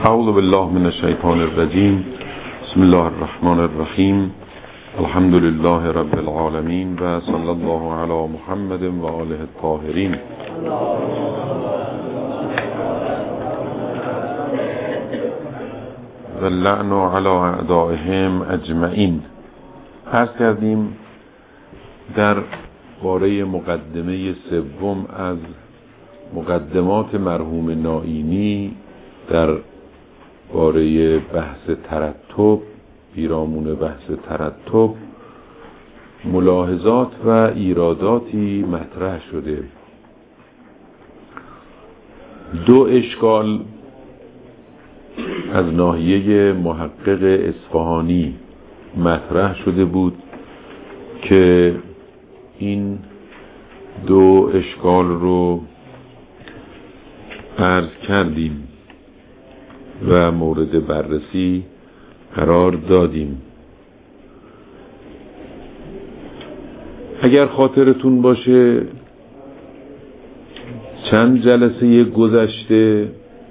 اعوذ بالله من الشیطان الرجیم. بسم الله الرحمن الرحیم. الحمد لله رب العالمین و صلی الله علی محمد و آله الطاهرین. و اللعن علی اعدائهم اجمعین. عرض کردیم در باره مقدمه سوم از مقدمات مرحوم نائینی در باره بحث ترتب، پیرامون بحث ترتب، ملاحظات و ایراداتی مطرح شده. دو اشکال از ناحیه محقق اصفهانی مطرح شده بود که این دو اشکال رو عرض کردیم و مورد بررسی قرار دادیم. اگر خاطرتون باشه چند جلسه گذشته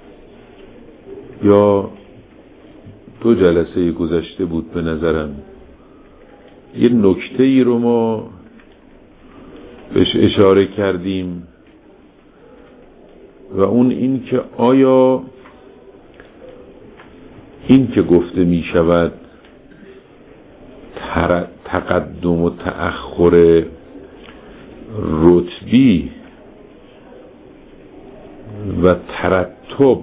یا 2 جلسه گذشته بود به نظرم، یه نکته ای رو ما بهش اشاره کردیم و اون این که آیا این که گفته می شود تقدم و تأخر رتبی و ترتب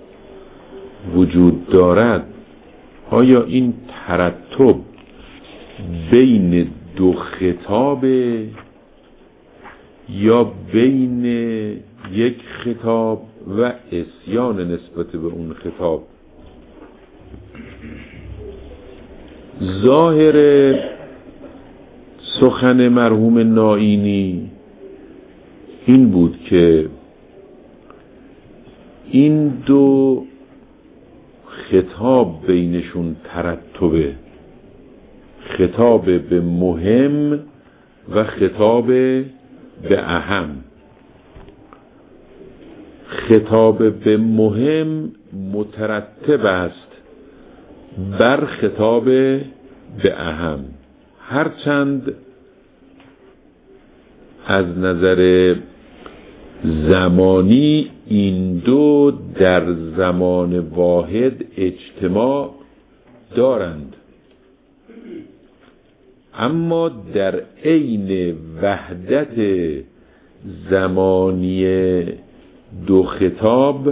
وجود دارد، آیا این ترتب بین دو خطاب یا بین یک خطاب و عصیان نسبت به اون خطاب؟ ظاهر سخن مرحوم نائینی این بود که این دو خطاب بینشون ترتبه، خطاب به مهم و خطاب به اهم. خطاب به مهم مترتب است بر خطاب به اهم، هرچند از نظر زمانی این دو در زمان واحد اجتماع دارند، اما در عین وحدت زمانی دو خطاب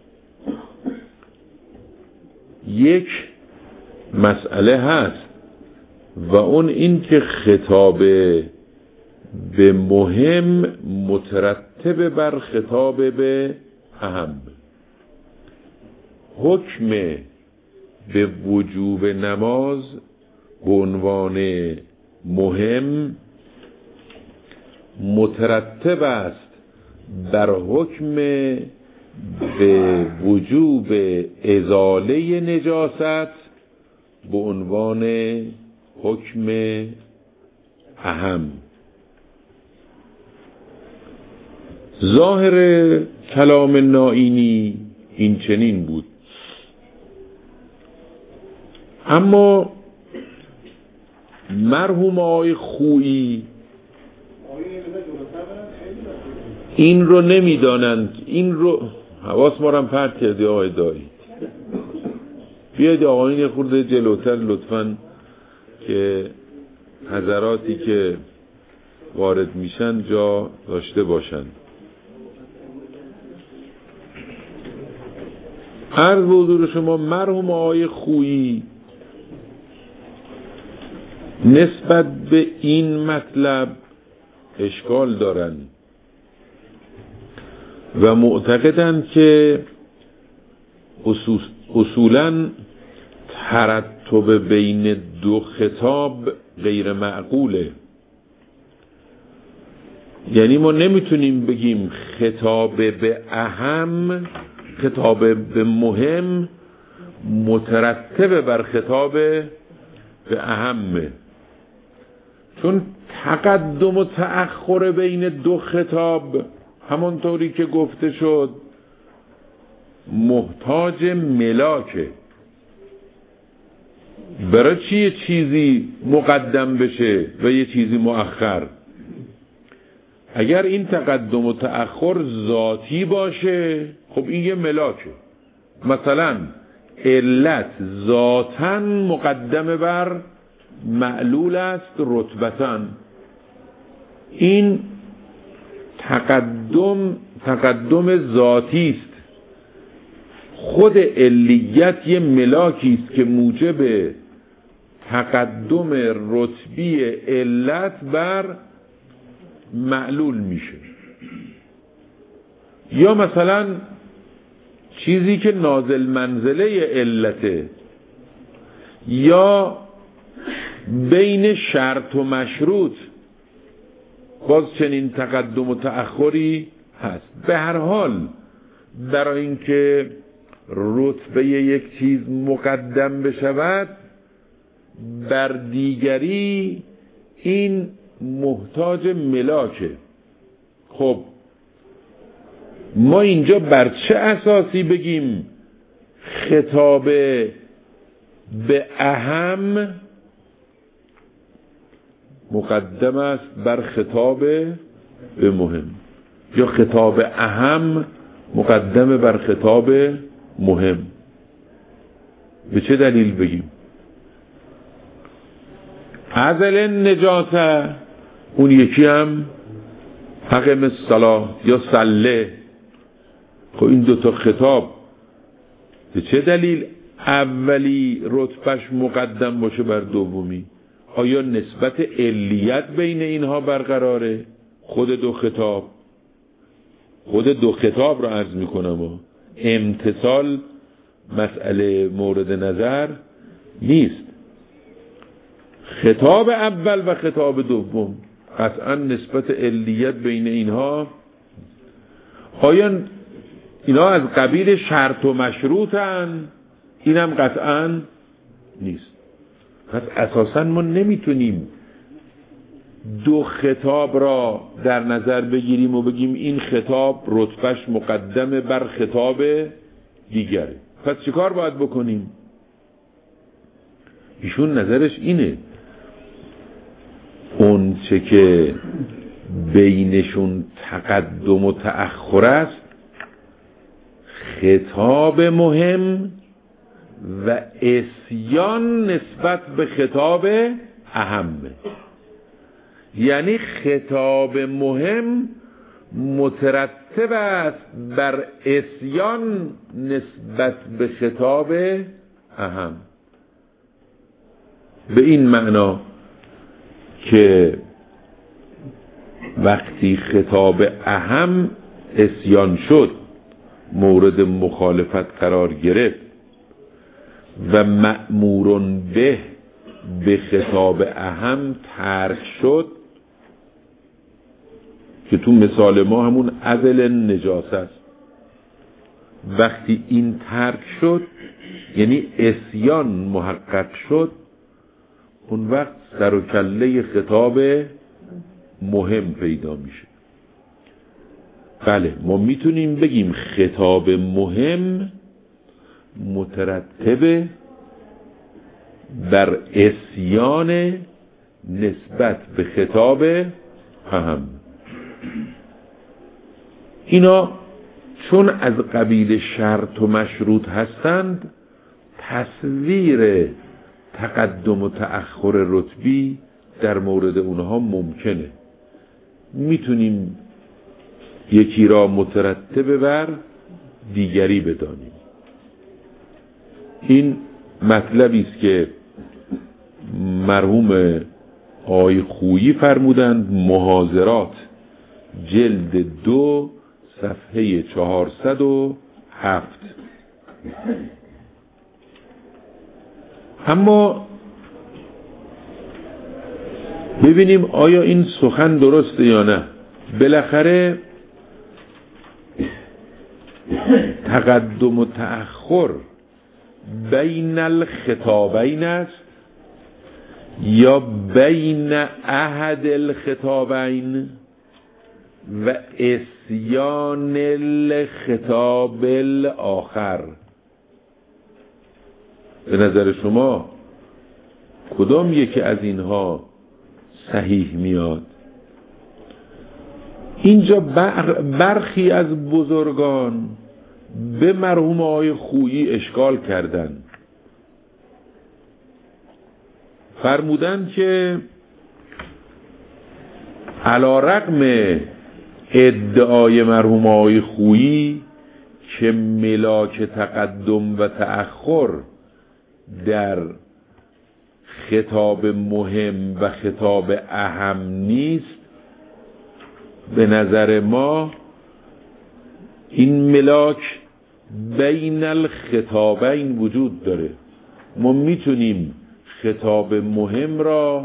یک مسئله هست و اون این که خطاب به مهم مترتب بر خطاب به اهم. حکم به وجوب نماز به عنوان مهم مترتب است بر حکم به وجوب ازاله نجاست به عنوان حکم اهم. ظاهر کلام نائینی این چنین بود، اما مرحوم آقای خویی این رو نمیدانند. این رو حواس ما رو هم پرت کردی آقای دایی. بیاید آقایون یه خورده جلوتر لطفاً که حضراتی که وارد میشن جا داشته باشن. عرض به حضور شما مرحوم آقای خویی نسبت به این مطلب اشکال دارن و معتقدند که اصولاً ترتب بین دو خطاب غیر معقوله. یعنی ما نمیتونیم بگیم خطاب به اهم، خطاب به مهم مترتب بر خطاب به اهمه، چون تقدم و تأخر بین دو خطاب همانطوری که گفته شد محتاج ملاکه. برای چی یه چیزی مقدم بشه و یه چیزی مؤخر؟ اگر این تقدم و تأخر ذاتی باشه خب این یه ملاکه. مثلا علت ذاتاً مقدم بر معلول است رتبتاً. این تقدم ذاتی است. خود علیت یه ملاکی است که موجب تقدم رتبی علت بر معلول میشه. یا مثلا چیزی که نازل منزله علته، یا بین شرط و مشروط باز چنین تقدم و تأخری هست. به هر حال برای اینکه رتبه یک چیز مقدم بشود بر دیگری این محتاج ملاکه. خب ما اینجا بر چه اساسی بگیم خطاب به اهم مقدم است بر خطاب به مهم، یا خطاب اهم مقدم بر خطاب مهم؟ به چه دلیل بگیم؟ عزل نجاسه، اون یکی هم حقم الصلاة یا صله. خب این دوتا خطاب به چه دلیل اولی رتبهش مقدم باشه بر دومی؟ آیا نسبت علیت بین اینها برقراره؟ خود دو خطاب رو عرض میکنم. امتصال مسئله مورد نظر نیست. خطاب اول و خطاب دوم قطعا نسبت علیت بین اینها، آیا اینا از قبیل شرط و مشروطن؟ اینم قطعا نیست. پس اساسا ما نمیتونیم دو خطاب را در نظر بگیریم و بگیم این خطاب رتبهش مقدمه بر خطاب دیگره. پس چیکار باید بکنیم؟ ایشون نظرش اینه اون چه که بینشون تقدم و تأخر است خطاب مهم و عصیان نسبت به خطاب اهمه. یعنی خطاب مهم مترتب است بر عصیان نسبت به خطاب اهم. به این معنا که وقتی خطاب اهم عصیان شد، مورد مخالفت قرار گرفت و مأمورون به خطاب اهم ترک شد، که تو مثال ما همون عزل نجاست است، وقتی این ترک شد یعنی عصیان محقق شد، اون وقت سر و کله خطاب مهم پیدا میشه. بله ما میتونیم بگیم خطاب مهم مترتب بر عصیان نسبت به خطاب اهم. اینا چون از قبیل شرط و مشروط هستند، تصویر تقدم و تأخر رتبی در مورد اونها ممکنه. میتونیم یکی را مترتب بر دیگری بدانیم. این مطلبی است که مرحوم آقای خویی فرمودند، محاضرات جلد 2 صفحه 407. اما ببینیم آیا این سخن درسته یا نه. بالاخره تقدم و تأخر بین الخطابین است یا بین احد الخطابین؟ و اسیان الخطاب الاخر. به نظر شما کدام یکی از اینها صحیح میاد؟ اینجا برخی از بزرگان به مرحوم آقای خویی اشکال کردن، فرمودن که علی رغم ادعای مرحوم آقای خویی که ملاک تقدم و تأخر در خطاب مهم و خطاب اهم نیست، به نظر ما این ملاک بین الخطابین وجود داره. ما میتونیم خطاب مهم را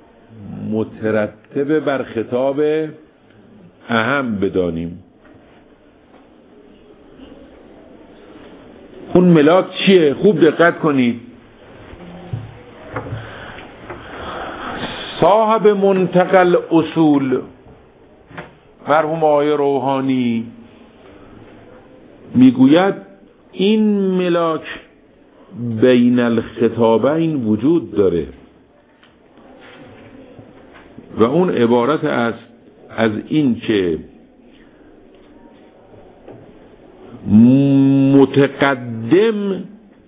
مترتب بر خطاب اهم بدانیم. اون ملاک چیه؟ خوب دقت کنید. صاحب منتقل اصول مرحوم آقای روحانی میگوید این ملاک بین الخطابین وجود داره و اون عبارت است از این که متقدم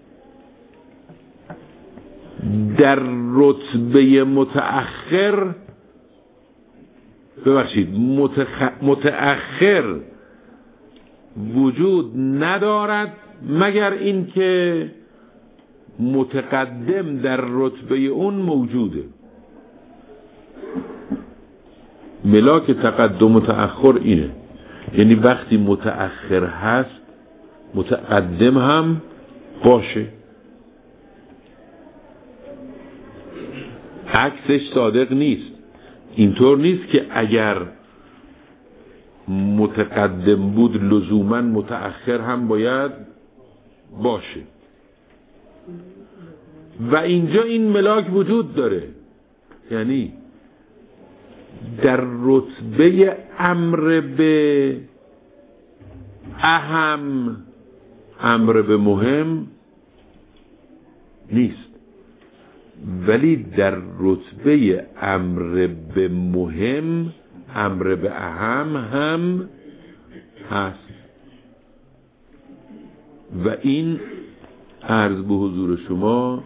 در رتبه متأخر متأخر وجود ندارد مگر اینکه متقدم در رتبه اون موجوده. ملاک تقدم و تأخر اینه، یعنی وقتی متأخر هست متقدم هم باشه. عکسش صادق نیست. اینطور نیست که اگر متقدم بود لزوما متأخر هم باید باشه. و اینجا این ملاک وجود داره، یعنی در رتبه امر به اهم امر به مهم نیست، ولی در رتبه امر به مهم امر به اهم هم هست. و این عرض به حضور شما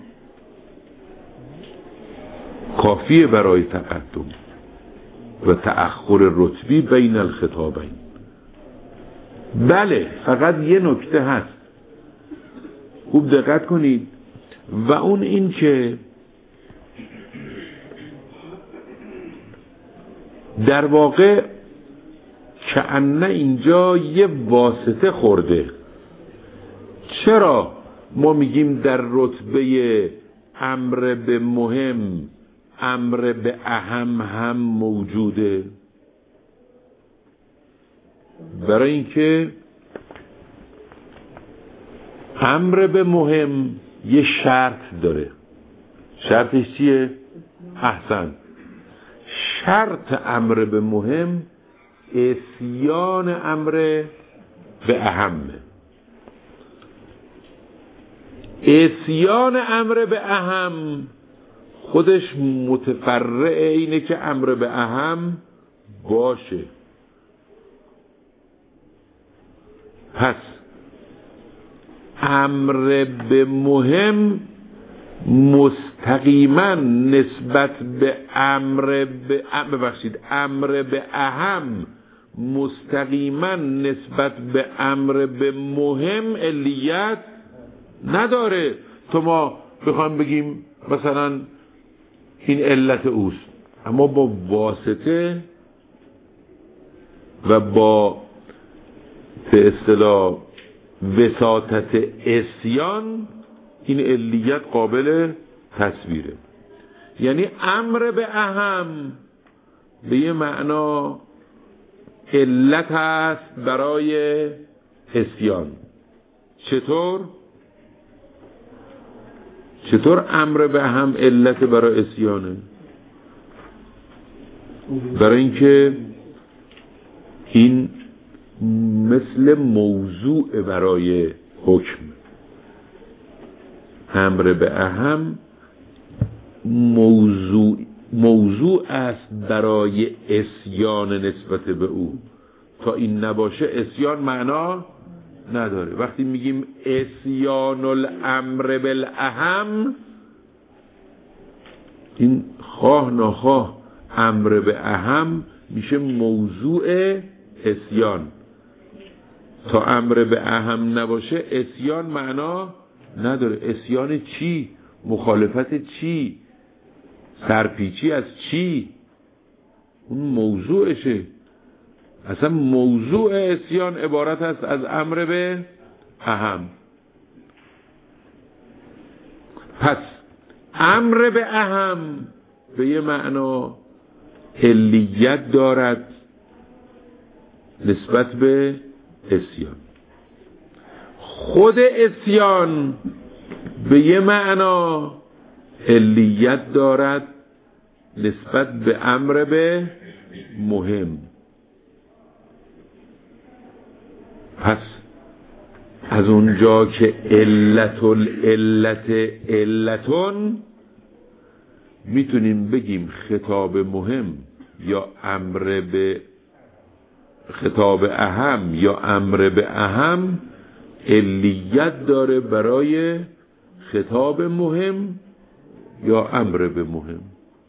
کافیه برای تقدم و تأخر رتبی بین الخطابین. بله، فقط یه نکته هست، خوب دقت کنید، و اون این که در واقع کأنه اینجا یه واسطه خورده. چرا ما میگیم در رتبه امر به مهم امر به اهم هم موجوده؟ برای اینکه امر به مهم یه شرط داره. شرطش چیه؟ احسن، شرط امر به مهم اسیان امر به اهمه. اسیان امر به اهم خودش متفرع اینه که امر به اهم باشه. پس امر به مهم مستقیما نسبت به امر به اهم مستقیما نسبت به امر به مهم علیت نداره. تو ما بخوایم بگیم مثلا این علت اوست، اما با واسطه و با به اصطلاح وساطت اسیان این علیت قابل تصویره. یعنی امر به اهم به یه معنا علت هست برای اسیان. چطور امر به اهم علت برای اسیانه؟ برای اینکه این مثل موضوع برای حکم. امر به اهم موضوع است برای اسیان نسبت به او. تا این نباشه اسیان معنا نداره. وقتی میگیم اسیان الامر بالاهم، این خواه ناخواه امر به اهم میشه موضوع اسیان. تا امر به اهم نباشه اسیان معنا نداره. اسیان چی؟ مخالفت چی؟ سرپیچی از چی؟ اون موضوعشه. اصلا موضوع اسیان عبارت است از امر به اهم. پس امر به اهم به یه معنا علیت دارد نسبت به اسیان. خود اسیان به یه معنا علیت دارد نسبت به امر به مهم. پس از اونجا که علت العلت علتون، میتونیم بگیم خطاب مهم یا امر به خطاب اهم یا امر به اهم علیت داره برای خطاب مهم یا امر به مهم.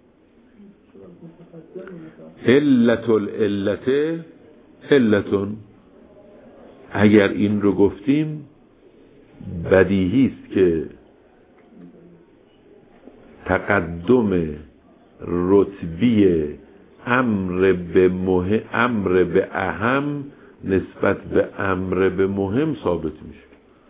علت العلت علتون. اگر این رو گفتیم بدیهی است که تقدم رتبی امر به اهم نسبت به امر به مهم ثابت میشه.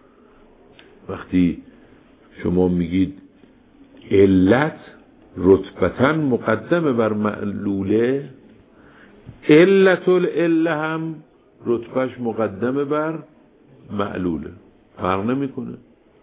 وقتی شما میگید علت رتبتاً مقدمه بر معلوله، علت العله هم رتبهش مقدمه بر معلوله، فرق نمیکنه.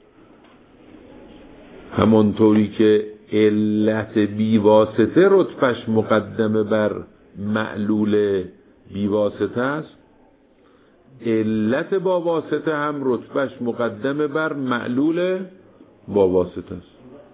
همانطوری که علت بیواسطه رتبهش مقدمه بر معلول بیواسطه است، علت با واسطه هم رتبهش مقدمه بر معلول با واسطه است.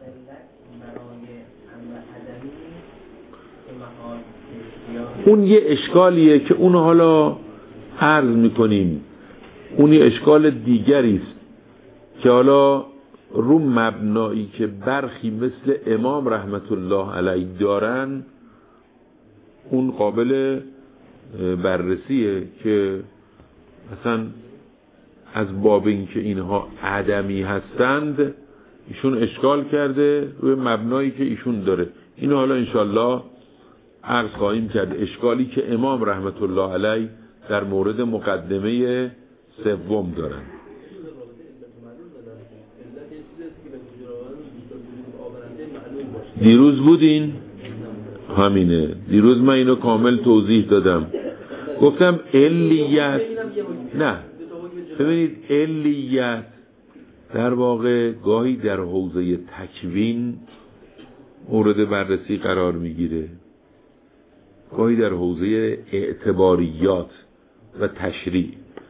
اون یه اشکالیه که اون حالا عرض میکنیم. اون یه اشکال دیگری است که حالا رو مبنایی که برخی مثل امام رحمت الله علیه دارن اون قابل بررسیه که مثلا از باب این که اینها عدمی هستند ایشون اشکال کرده روی مبنایی که ایشون داره. اینو حالا انشالله عرض خواهیم کرد. اشکالی که امام رحمت الله علیه در مورد مقدمه سوم دارن. دیروز بودین؟ همینه. دیروز من اینو کامل توضیح دادم. گفتم علیت، نه ببینید علیت در واقع گاهی در حوزه تکوین مورد بررسی قرار میگیره، گاهی در حوزه اعتباریات و تشریع.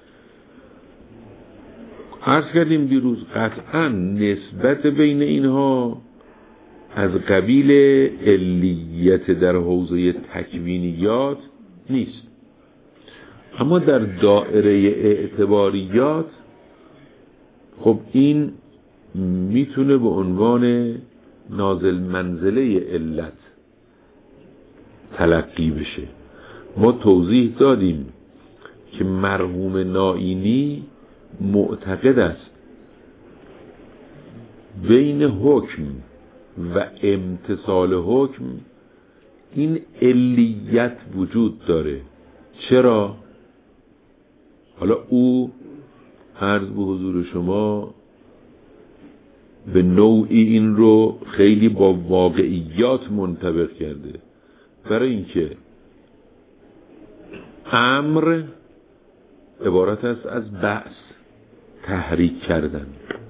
عرض کردیم دیروز قطعا نسبت بین اینها از قبیل علیت در حوزه تکوینیات نیست، اما در دائره اعتباریات خب این میتونه به عنوان نازل منزله علت تلقی بشه. ما توضیح دادیم که مرحوم نائینی معتقد است بین حکم و امتثال حکم این علیت وجود داره. چرا؟ حالا او عرض به حضور شما به نوعی این رو خیلی با واقعیات منطبق کرده. برای اینکه امر عبارت است از بعث، تحریک کردن.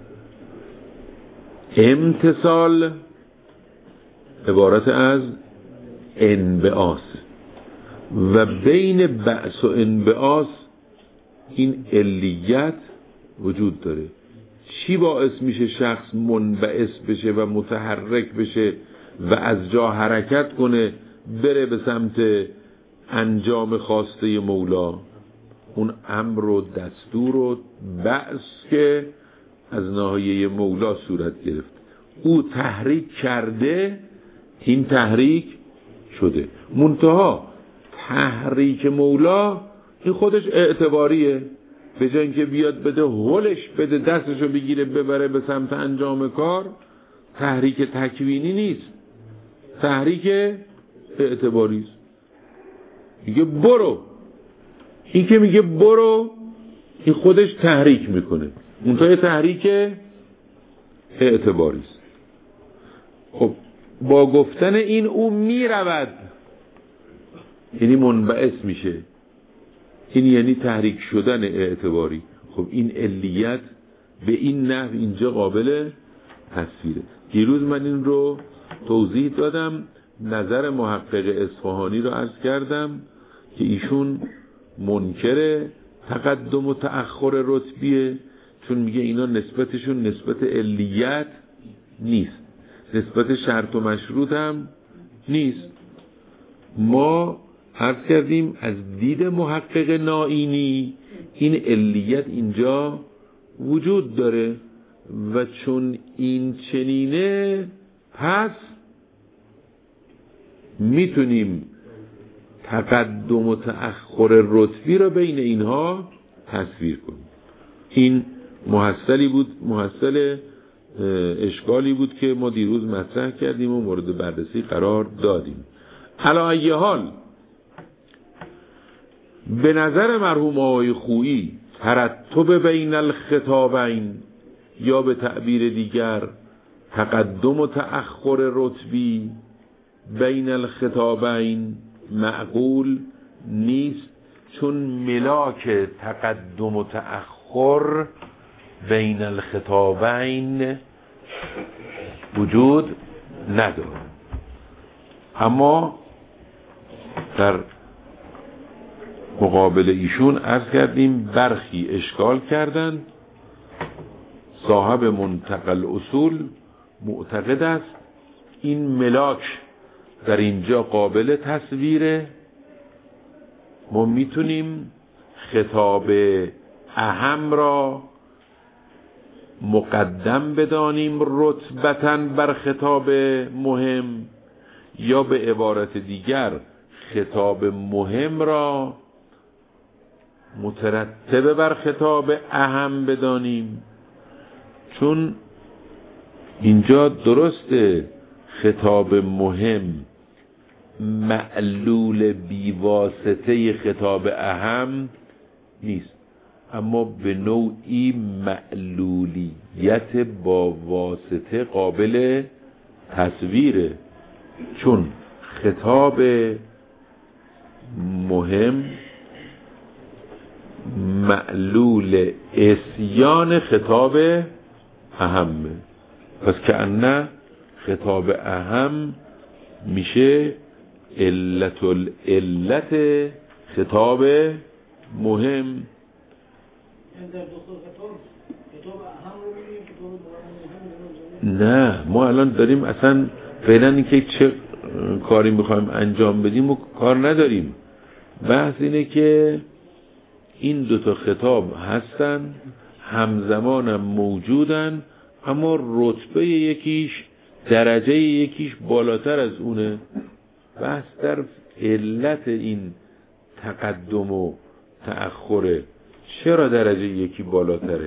امتثال عبارت از انبعاث. و بین بعث و انبعاث این علیت وجود داره. چی باعث میشه شخص منبعث بشه و متحرک بشه و از جا حرکت کنه بره به سمت انجام خواسته مولا؟ اون امر و دستور و بعث که از ناحیه مولا صورت گرفت، او تحریک کرده، این تحریک شده. منتها تحریک مولا این خودش اعتباریه، به جای اینکه بیاد بده هلش بده دستشو بگیره ببره به سمت انجام کار، تحریک تکوینی نیست، تحریک اعتباری است. میگه برو، این که میگه برو این خودش تحریک میکنه، منتها تحریک اعتباری است. خب با گفتن این او میرود، یعنی منبعث میشه، این یعنی تحریک شدن اعتباری. خب این علیت به این نحو اینجا قابل تصویره. دیروز من این رو توضیح دادم، نظر محقق اصفهانی رو عرض کردم که ایشون منکر تقدم و تأخر رتبیه، چون میگه اینا نسبتشون نسبت علیت نیست، نسبت شرط و مشروط هم نیست. ما عرض کردیم از دید محقق نائینی این علیت اینجا وجود داره و چون این چنینه پس میتونیم تقدم و تأخر رتبی را بین اینها تصویر کنیم. این محصل اشکالی بود که ما دیروز مطرح کردیم و مورد بررسی قرار دادیم. علی ای حال به نظر مرحوم آقای خویی ترتب بین الخطابین، یا به تعبیر دیگر تقدم و تأخر رتبی بین الخطابین معقول نیست، چون ملاک تقدم و تأخر بین الخطابین وجود نداره. اما در مقابل ایشون عرض کردیم برخی اشکال کردن. صاحب منتقل اصول معتقد است این ملاک در اینجا قابل تصویره، ما میتونیم خطاب اهم را مقدم بدانیم رتبتاً بر خطاب مهم، یا به عبارت دیگر خطاب مهم را مترتب بر خطاب اهم بدانیم. چون اینجا درسته خطاب مهم معلول بیواسطه خطاب اهم نیست، اما به نوعی معلولیت با واسطه قابل تصویره، چون خطاب مهم معلول اسیان خطاب اهمه. پس که انه خطاب اهم میشه علت خطاب مهم. نه، ما الان داریم اصلا فعلا اینکه چه کاری میخوایم انجام بدیم و کار نداریم. بحث اینه که این دوتا خطاب هستن، همزمان هم موجودن، اما رتبه یکیش، درجه یکیش بالاتر از اونه. بحث در علت این تقدم و تأخره، چرا درجه یکی بالاتره؟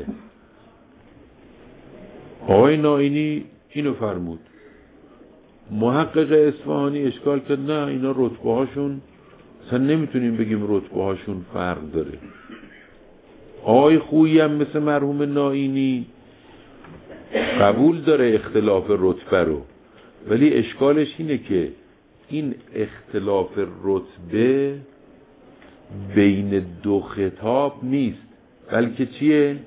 آقای نائینی اینو فرمود. محقق اصفهانی اشکال کرد نه اینا رتبه هاشون اصلا نمیتونیم بگیم رتبه هاشون فرق داره. آقای خویی هم مثل مرحوم نائینی قبول داره اختلاف رتبه رو، ولی اشکالش اینه که این اختلاف رتبه بین دو خطاب نیست، بلکه چیه؟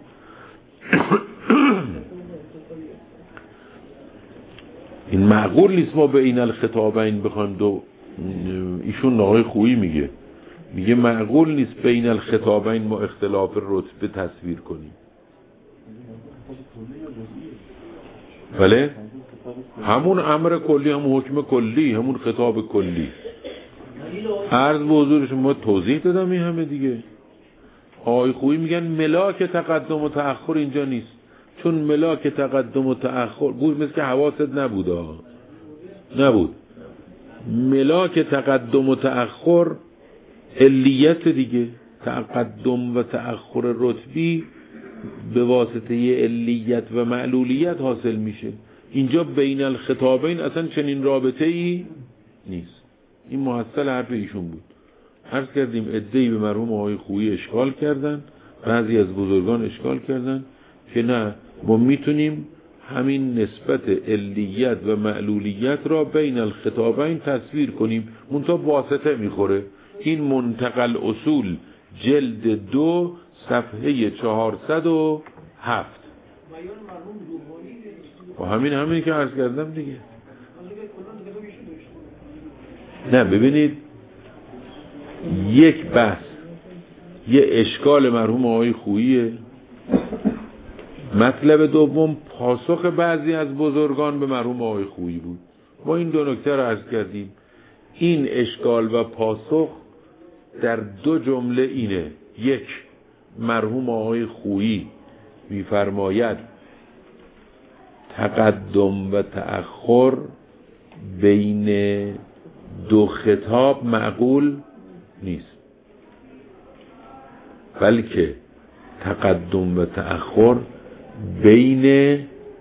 این معقول نیست ما بین الخطابین بخوایم ایشون آقای خویی میگه میگه معقول نیست بین الخطابین ما اختلاف رتبه تصویر کنیم. بله همون امر کلی، همون حکم کلی، همون خطاب کلی. عرض به حضور شما توضیح دادم این همه دیگه. آقای خویی میگن ملاک تقدم و تأخر اینجا نیست، چون ملاک تقدم و تأخر گوش مثل که حواست نبود. ملاک تقدم و تأخر علیت دیگه. تقدم و تأخر رتبی به واسطه علیت و معلولیت حاصل میشه. اینجا بین الخطابین اصلا چنین رابطه ای نیست. این محصل حرف ایشون بود. عرض کردیم عده‌ای به مرحوم آقای خویی اشکال کردن، بعضی از بزرگان اشکال کردن که نه، ما میتونیم همین نسبت علیت و معلولیت را بین الخطابین تصویر کنیم، منتها واسطه میخوره. این منتقل اصول جلد 2 صفحه 407 و همین که عرض کردم دیگه. نه ببینید، یک بحث یه اشکال مرحوم آقای خوییه، مطلب دوم پاسخ بعضی از بزرگان به مرحوم آقای خویی بود. ما این دو نکته رو عرض کردیم. این اشکال و پاسخ در دو جمله اینه: یک، مرحوم آقای خویی می‌فرماید تقدم و تأخر بین دو خطاب معقول نیست، بلکه تقدم و تأخر بین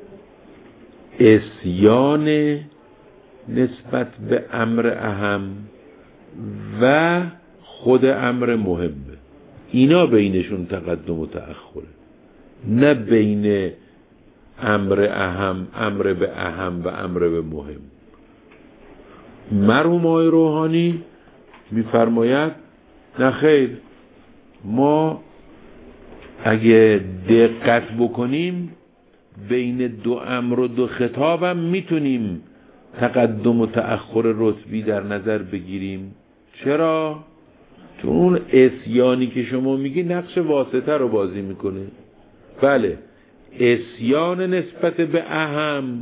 عصیان نسبت به امر اهم و خود امر مهمه. اینا بینشون تقدم و تأخره، نه بین امر اهم، امر به اهم و امر به مهم. مرحوم آقای روحانی میفرماید نه خیر، ما اگه دقت بکنیم بین دو امر و دو خطاب هم میتونیم تقدم و تأخر رتبی در نظر بگیریم. چرا؟ چون اون عصیانی که شما میگی نقش واسطه رو بازی میکنه. بله، عصیان نسبت به اهم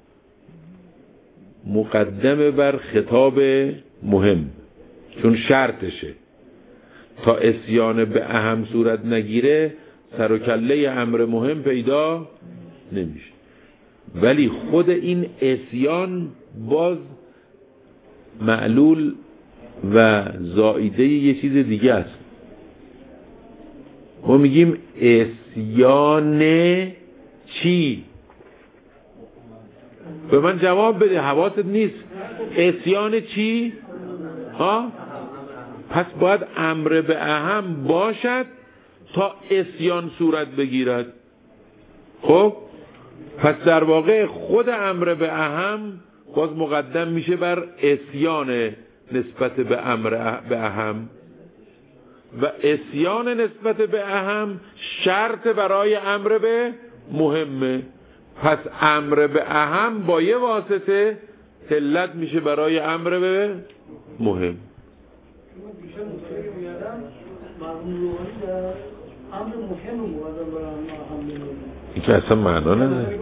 مقدمه بر خطاب مهم، چون شرطشه. تا عصیان به اهم صورت نگیره سر و کله امر مهم پیدا نمیشه. ولی خود این عصیان باز معلول و زائیده یه چیز دیگه است. ما میگیم عصیان چی؟ به من جواب بده، حواست نیست. عصیان چی؟ ها؟ پس باید امر به اهم باشد تا عصیان صورت بگیرد. خب پس در واقع خود امر به اهم باز مقدم میشه بر عصیان نسبت به امر به اهم، و عصیان نسبت به اهم شرط برای امر به مهمه. پس امر به اهم با یه واسطه علت میشه برای امر به مهم. این که اصلا معنا نداره.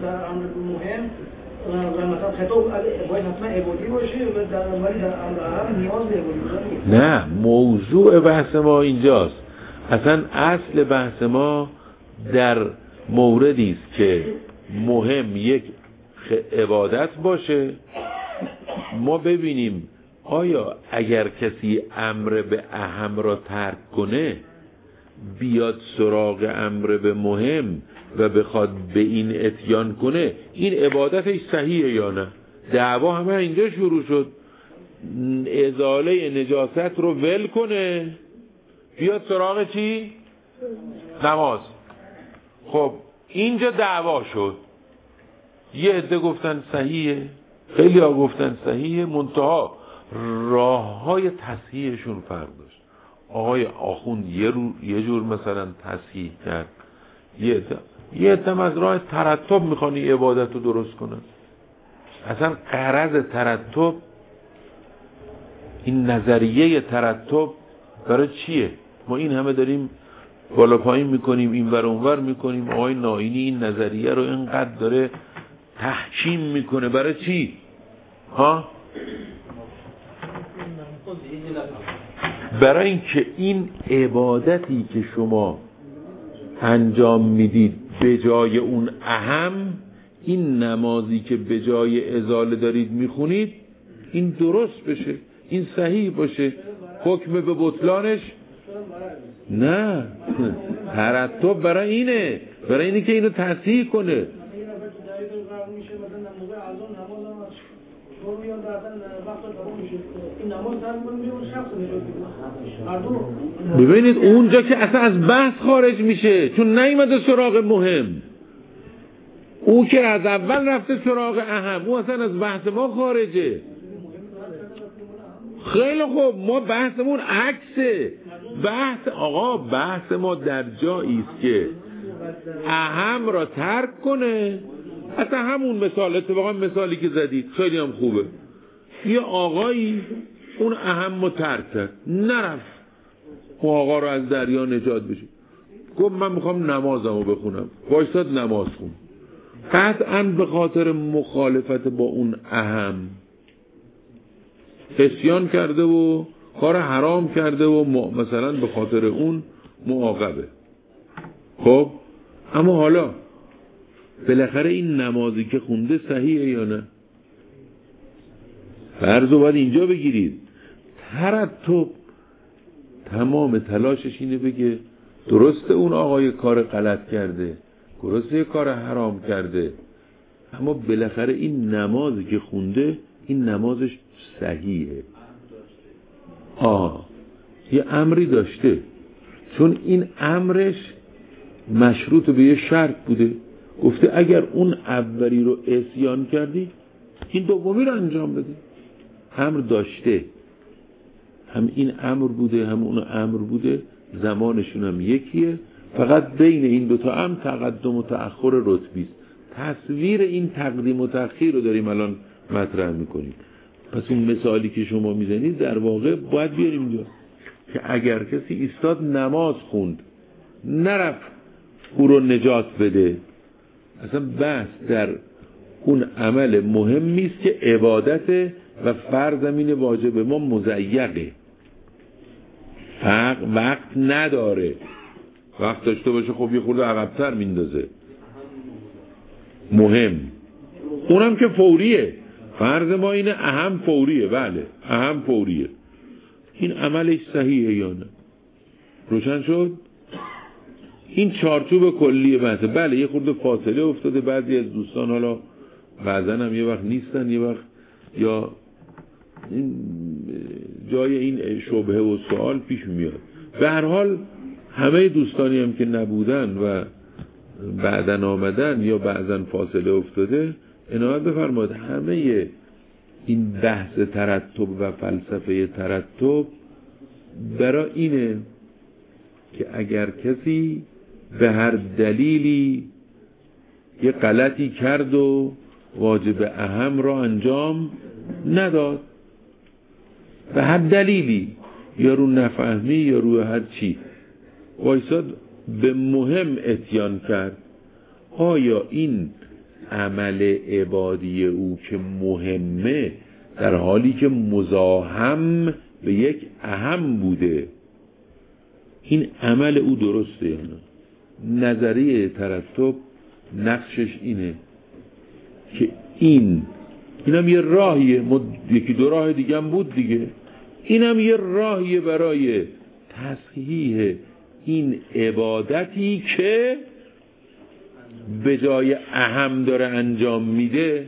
نه، موضوع بحث ما اینجاست. اصلا اصل بحث ما در موردی است که مهم یک عبادت باشه. ما ببینیم آیا اگر کسی امر به اهم را ترک کنه بیاد سراغ امر به مهم و بخواد به این اتیان کنه، این عبادتش صحیحه یا نه؟ دعوا همه اینجا شروع شد. ازاله نجاست رو ول کنه بیاد سراغ چی؟ نماز. خب اینجا دعوا شد. یه عده گفتن صحیحه، خیلی ها گفتن صحیحه، منتها راه های تصحیحشون فرق داشت. آقای آخوند یه جور مثلا تصحیح کرد، یه عده از راه ترتب میخوان عبادت رو درست کنن. اصلا غرض ترتب، این نظریه ترتب برای چیه؟ ما این همه داریم بالا پایین میکنیم، این ور اون ور میکنیم، آقای نائینی این نظریه رو اینقدر داره تحکیم میکنه، برای چی؟ ها؟ برای اینکه این عبادتی که شما انجام میدید به جای اون اهم، این نمازی که به جای ازاله دارید میخونید این درست بشه، این صحیح باشه. حکم به بطلانش نه، ترتب برای اینه، برای اینه که اینو تصحیح کنه. ببینید اونجا که اصلا از بحث خارج میشه، چون نیومده سراغ مهم. او که از اول رفته سراغ اهم، او اصلا از بحث ما خارجه. خیلی خوب، ما بحثمون عکسه. بحث ما در جایی است که اهم را ترک کنه. اصلا همون مثال، اتفاقا مثالی که زدید خیلی هم خوبه. یه آقایی اون اهم رو ترک کرد، نرفت اون آقا رو از دریا نجات بشه، گفت من میخوام نمازمو بخونم، وایساد نماز خون. قطعاً به خاطر مخالفت با اون اهم عصیان کرده و کار حرام کرده و مثلا به خاطر اون معاقبه. خب اما حالا بالاخره این نمازی که خونده صحیحه یا نه؟ فرض رو باید اینجا بگیرید. ترتب تمام تلاشش اینه بگه درسته اون آقای کار غلط کرده، درسته کار حرام کرده، اما بالاخره این نمازی که خونده این نمازش صحیحه. یه امری داشته، چون این امرش مشروط به یه شرط بوده. گفته اگر اون اولی رو عصیان کردی این دومی رو انجام بده. امر داشته، هم این امر بوده هم اون امر بوده، زمانشون هم یکیه، فقط بین این دوتا امر تقدم و تأخر رتبی است. تصویر این تقدیم و تأخیر رو داریم الان مطرح میکنیم. پس اون مثالی که شما میزنید در واقع باید بیاریم اینجا که اگر کسی ایستاد نماز خوند نرفت او رو نجات بده، اصلا بحث در اون عمل مهمی است که عبادت و فرض زمین واجب ما مضیقه، وقت نداره. وقت داشته باشه خب یه خورده عقب‌تر میندازه. مهم اونم که فوریه. فرض ما اینه اهم فوریه. بله اهم فوریه. این عملش صحیحه یا نه؟ روشن شد؟ این چارچوب کلیه بحثه. بله یه خورده فاصله افتاده، بعضی از دوستان حالا بعضن هم یه وقت نیستن، یه وقت یا این جای این شبهه و سوال پیش میاد. به هر حال همه دوستانی هم که نبودن و بعدن آمدن یا بعضن فاصله افتاده، عنایت بفرمایید. همه این بحث ترتب و فلسفه ترتب برای اینه که اگر کسی به هر دلیلی یه غلطی کرد و واجب اهم را انجام نداد، به هر دلیلی، یا رو نفهمی یا رو هر چی وایساد به مهم اتیان کرد، آیا این عمل عبادی او که مهمه در حالی که مزاحم به یک اهم بوده، این عمل او درسته یا نه؟ نظریه ترتب نقشش اینه که اینم یه راهیه، یکی دو راه دیگه هم بود دیگه، اینم یه راهیه برای تصحیح این عبادتی که به جای اهم داره انجام میده.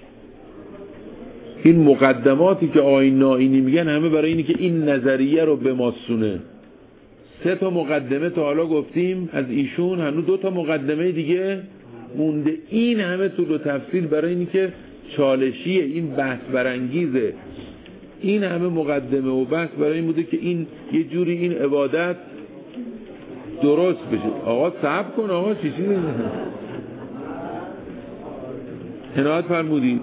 این مقدماتی که آقای نائینی میگن همه برای اینه که این نظریه رو بماسونه. 3 مقدمه تا حالا گفتیم از ایشون، هنوز 2 مقدمه دیگه مونده. این همه طول و تفصیل برای اینه که چالشیه، این بحث برانگیزه. این همه مقدمه و بحث برای این بوده که این یه جوری این عبادت درست بشه. آقا صبر کن، آقا چی عنایت فرمودی؟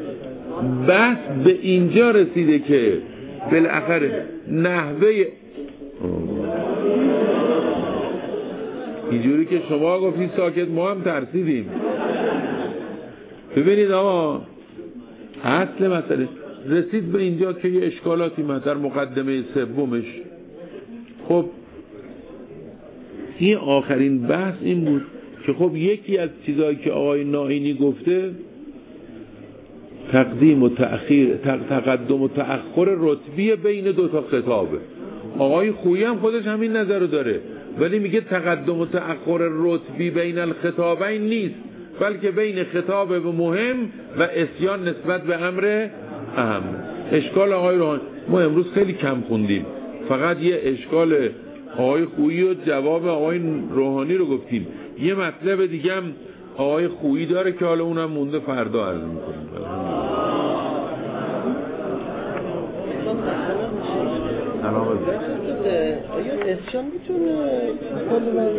بحث به اینجا رسیده که بالاخره نحوه اینجوری که شما گفتید ساکت ما هم ترسیدیم. ببینید آقا اصل مسئله رسید به اینجا که یه اشکالاتی در مقدمه سومش. خب این آخرین بحث این بود که خب یکی از چیزایی که آقای نائینی گفته تقدیم و تأخیر، تقدم و تأخر رتبی بین دو تا خطابه. آقای خویی هم خودش همین نظر رو داره، ولی میگه تقدم و تأخر رتبی بین الخطابین نیست، بلکه بین خطاب مهم و عصیان نسبت به امر اهم. اشکال آقای روحانی ما امروز خیلی کم خوندیم، فقط یه اشکال آقای خویی و جواب آقای روحانی رو گفتیم. یه مطلب دیگه هم آقای خویی داره که حالا اونم مونده، فردا عرض میکنیم. سلام.